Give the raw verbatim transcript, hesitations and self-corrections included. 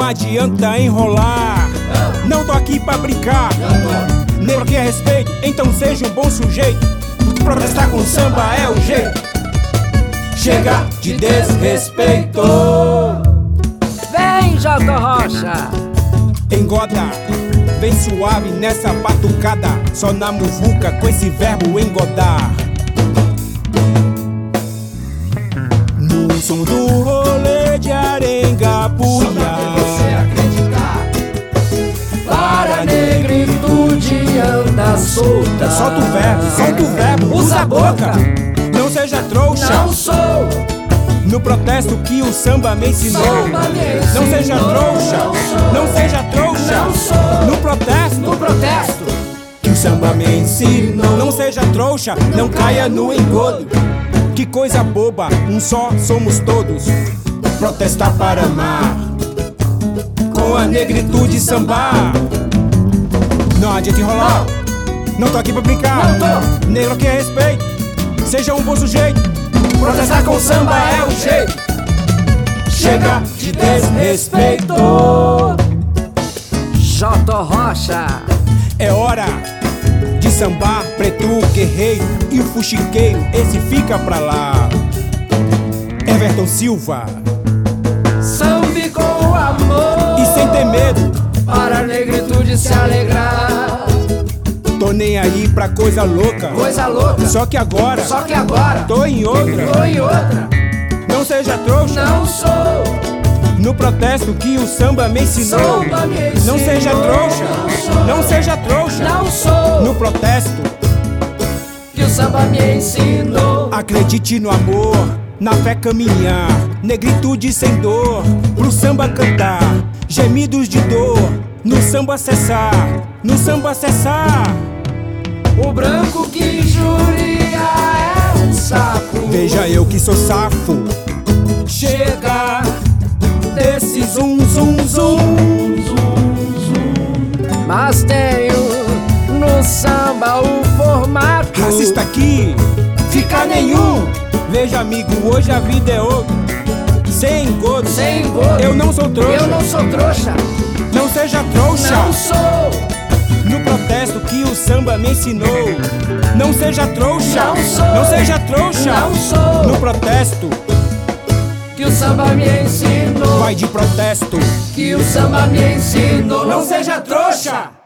adianta enrolar. Não tô aqui pra brincar, nego que é respeito, então seja um bom sujeito. Protestar com samba é o jeito. Chega de desrespeito. Vem, Jota Rocha. Engoda, vem suave nessa batucada, só na muvuca com esse verbo engodar. No som do rolê de Arengapuia, Para a negritude anda solta. solta o verbo, solta o verbo, usa a boca. Não seja trouxa. Não sou. No protesto que o samba me ensinou. Samba me ensinou. Não seja trouxa. Não sou. Não seja trouxa. Não sou. No protesto No protesto que o samba me ensinou. Não seja trouxa, não caia no engodo. Que coisa boba, um só somos todos. Protestar para amar, com a negritude sambar. Não adianta enrolar, não tô aqui pra brincar. Não tô. Negro que é respeito, seja um bom sujeito. Protestar com samba é o jeito. Chega de desrespeito. Jota Rocha. É hora de sambar, preto guerreiro e o fuxiqueiro, esse fica pra lá. Everton Silva. Sambe com amor E sem ter medo, para a negritude se alegrar. tô nem aí pra coisa louca. Coisa louca. Só que agora, Só que agora tô em outra. tô em outra. Não seja trouxa, Não sou. no protesto que o samba me ensinou. Samba me ensinou. Não seja trouxa, Não sou. não seja trouxa, Não sou. no protesto. Que o samba me ensinou. Acredite no amor, na fé caminhar, negritude sem dor, pro samba cantar, gemidos de dor, no samba cessar, no samba cessar. O branco que juria é um sapo. Veja eu que sou safo. Chega desse zum zum zum. Mas tenho no samba o formato. Racista aqui, fica nenhum. Veja amigo, hoje a vida é outra. Sem engodo, Sem engodo. eu não sou trouxa. Eu não sou trouxa. Não seja trouxa. Não sou. No protesto que o samba me ensinou. Não seja trouxa. Não sou. Não seja trouxa. Não sou. No protesto, Que o samba me ensinou. vai de protesto. Que o samba me ensinou. Não seja trouxa.